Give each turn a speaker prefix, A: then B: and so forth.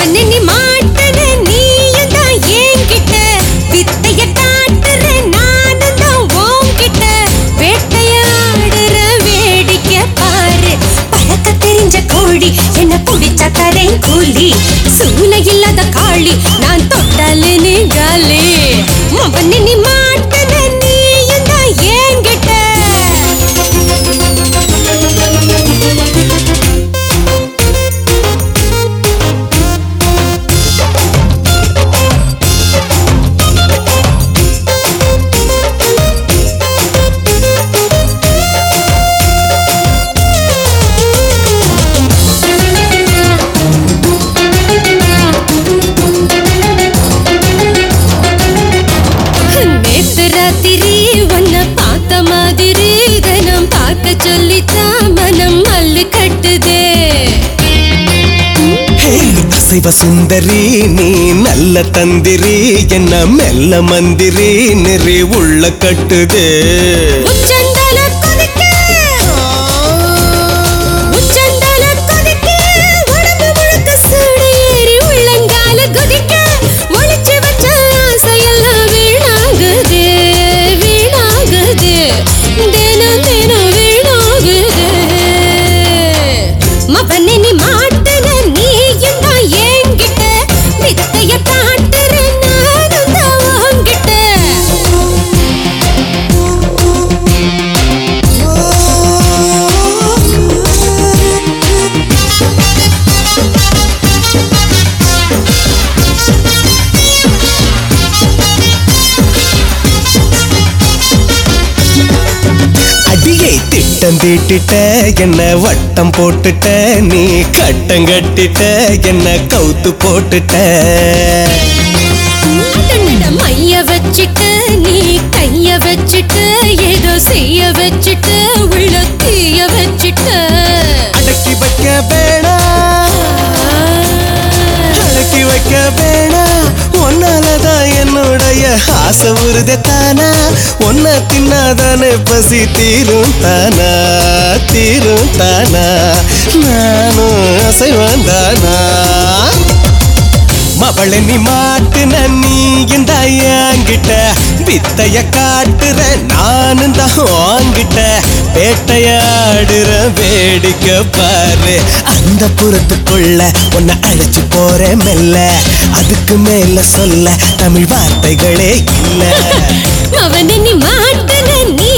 A: மவனே நீ மாட்டன நீயும் தான் என்கிட்ட வித்தைய காட்டுற நானும் தான் உன்கிட்ட வேட்டையாடுற வேடிக்கை பாரு பறக்க தெரிஞ்ச கோழி என்ன புடிச்ச தரேன் கூலி சூளை இல்லாத காளி நான் தொட்டாலே நீ காலி மவனே நீ மாட்டன நீயும் தான் என்கிட்ட ராத்திரி உன்னை பார்த்த மாதிரி தினம் பார்க்க சொல்லித்தான் மனம் மல்லு கட்டுதே
B: அசைவ சுந்தரி நீ நல்ல தந்திரி என்ன மெல்ல மந்திரி நெறி உள்ள கட்டுதே
A: மவனே நீ மாட்டன நீயும் தான் என்கிட்ட வித்தைய காட்டுற நானும் தான் உன்கிட்ட
B: அடியை திட்டம் தீட்டிட்ட என்ன வட்டம் போட்டுட்ட நீ கட்டம் கட்டிட்ட என்ன கவுத்து போட்டுட்ட
A: மைய வச்சிட்டு நீ கைய வச்சிட்டு ஏதோ செய்ய வச்சிட்டு உள்ள தீய வச்சிட்டு
B: அடக்கி வைக்க வேணா அடக்கி வைக்க வேணா ஒன்னாலதான் என்னுடைய ஆசை உறுதி தானா ஒன்ன தின்னாதானே பசி தீரும் தானா தீரும் தானா நானும் அசைவன் தானா மவளை நீ மாட்டுன நீ இந்த என்கிட்ட வித்தைய காட்டுற நானும் தான் வாங்கிட்ட வேட்டையாடுற வேடிக்கை பாரு அந்த புறத்துக்குள்ள உன்னை அழைச்சு போறேன் மெல்ல அதுக்கு மேல சொல்ல தமிழ் வார்த்தைகளே இல்ல
A: மவனே நீ மாட்டன நீ